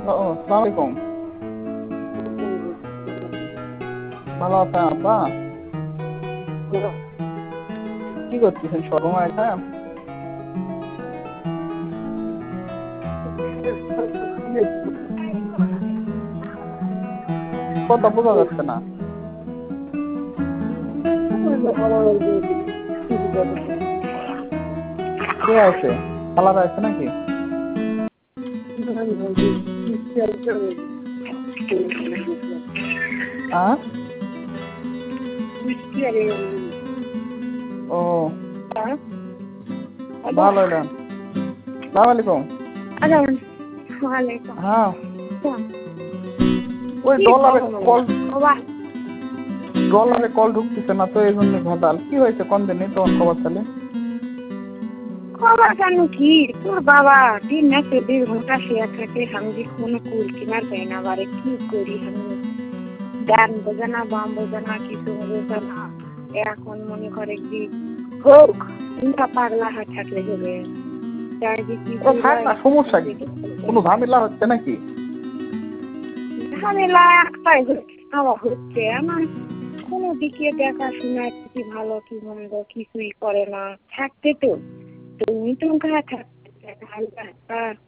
আসসালামু আলাইকুম। ভালো আছেন আব্বা? কি করতেছেন সর্বময় খান? কথা বোঝা যাচ্ছে না। কে আছে? খালারা আছে নাকি? ও ভালো এলেন। সালাম আলাইকুম। হ্যাঁ ওই ডলারে কল ঢুকতেছে না তো এই জন্য ঘটাল। কি হয়েছে কোন দিনে তোমার খবর তাহলে? খবর জানো কি তোর বাবা দিন না ২৪ ঘন্টা শুয়ে থাকে। আমি কোনো কুল কিনার পাই না। বারে কি করি আমি, গান বোঝে না, বাম বোঝে না, কিছু বোঝে না। এখন মনে করে কি হোক চিন্তা পাগলা হাত থাকলে হবে। সমস্যা কি? কোনো ঝামেলা হচ্ছে নাকি? ঝামেলা একটাই হচ্ছে আমার কোনো দিকে দেখাশোনা কি ভালো কি মন্দ কিছুই করে না। থাকতে তো তুমি তো থাকতে